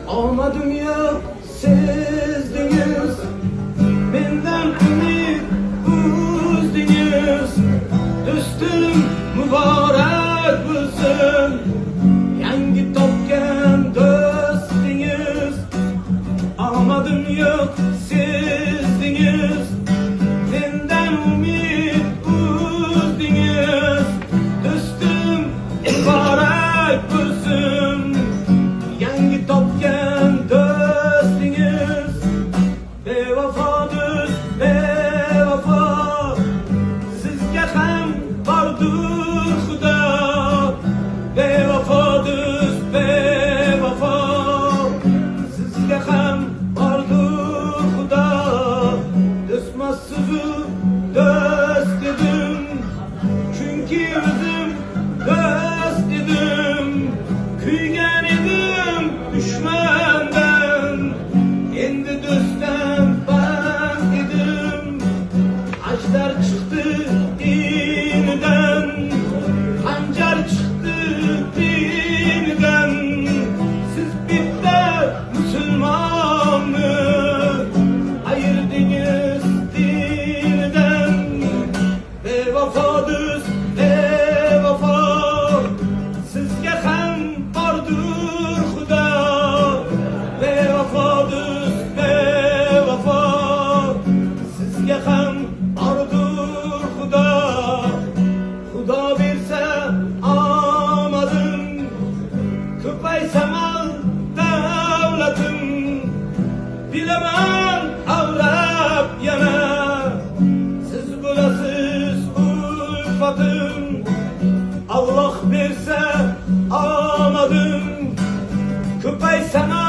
Almadım yok sizdiniz, benden ümit uzdiniz. Dostum mübarek bulsun, yangi topgan dostingiz. Almadım yok sizdiniz, benden ümit uzdiniz. Dostum mübarek bulsun, yangi topgan dostingiz. Bevafodir bevafo, sizga ham bordur Xudo. Bevafodir bevafo, sizga ham bordur Xudo. Do'stmasizu do'st dedim, chunki o'zim do'st edim. Kuygan edim dushmandan, endi do'stdan band edim. Ajdar chiqdi dinidan, xanjar chiqdi dinidan. Siz bitta musulmonni ayırdınız dinidan. Bevafodir bevafo, sizga ham bordur Xudo. Bevafodir bevafo, sizga ham bordur Xudo. Xudo bersa omadim, ko'paysa mal davlatim. Bilaman avrab yana, siz bo'lasiz ulfatim. Allah bersa omadim, ko'paysa